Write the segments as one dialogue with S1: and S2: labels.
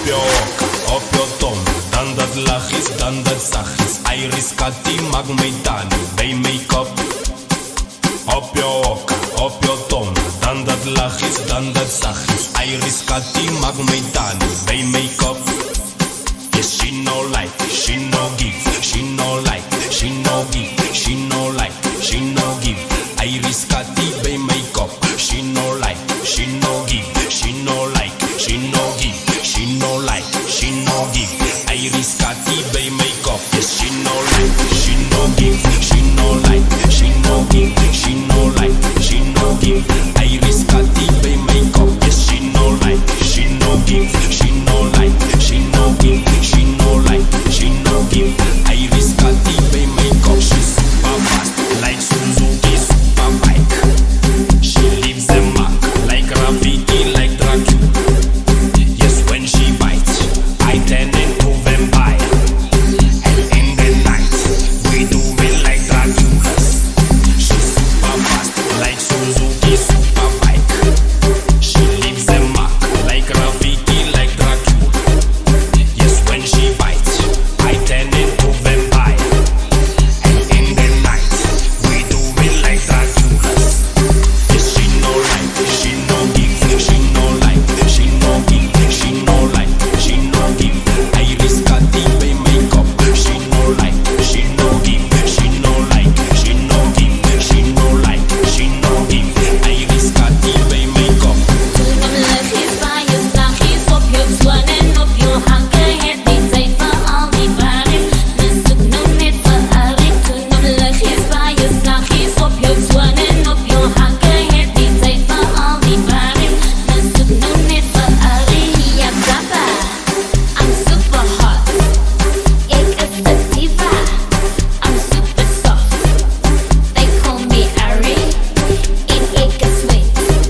S1: op jou tong, dan dat lachjes, dan dat zachtjes. Iris Cathy maak my dan by my kop. Op jou tong, dan dat lachjes, dan dat zachtjes. Iris Cathy maak my dan by my kop. Yes, she no like, she no give, she no like, she no give, she no like, she no give. Iris Cathy by my kop. She no like, she no give, she no like, she no give, she no like, she no give. Iris Cathy by my kop. Yes, she no like, she no give, she no like, she no give, she no like, she no give. Iris Cathy by my kop. Yes, she no like, she no give, she no like, she no give, she no like, she no give. Iris Cathy by my kop. She's super fast, like Suzuki super bike. She leaves a mark, like graffiti, like Dracula. Yes, when she bites, I turn into vampire. And in the night, we do it like Dracula. She's super fast, like Suzuki super bike. She leaves a mark, like graffiti, like Dracula. Yes, when she bites, I turn into vampire. And in the night, we do it like Dracula. Yes, she no like, she no give, she no like, she no give, she no like, she no give. Iris Cathy by my kop. She no like, she no give, she no like, she no give, she no like, she no give. Iris Cathy by my kop.
S2: Toen hem luchtjes van je zachtjes op je zwan en op je hakken. Het niet tijd voor al die waren. Dus zoek nog net verharing. Toen hem luchtjes van je zachtjes op je zwan en op je hakken. Het niet tijd voor al die waren. Dus zoek nog net verharing. Ja, papa, I'm super hot. Ik is de diva. I'm super soft. They call me Ari. En ik is sweet.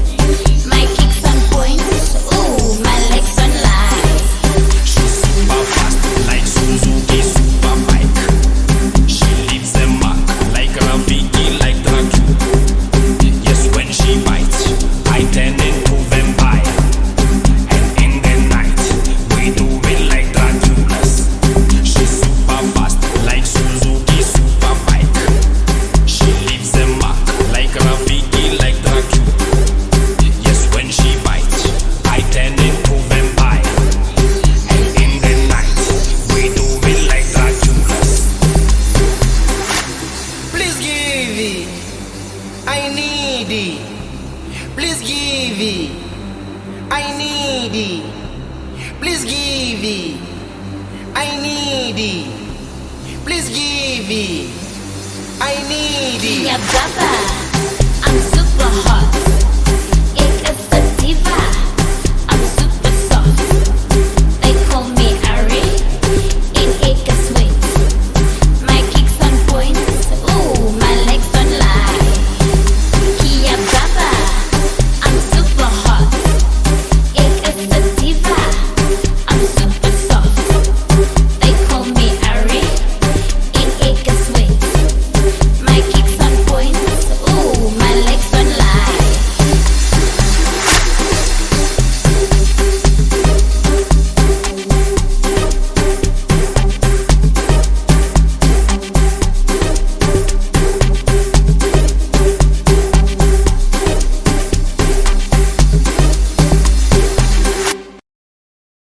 S2: My kicks on point, ooh, my legs on line.
S1: She's super fast, like Suzuki super bike. She leaves a mark, like graffiti, like Dracula. Yes, when she bites, I turn into vampire. And in the night, we do it like Dracula's. She's super fast, like Suzuki super bike. She leaves a mark, like graffiti, like Dracula. Yes, when she bites, I turn into vampire. And in the night, we do it like Dracula's.
S3: Please give it. I need it. Please give it. I need it. Please give it. I need it. Please give it. I need it.
S2: Yeah, papa, I'm super hot.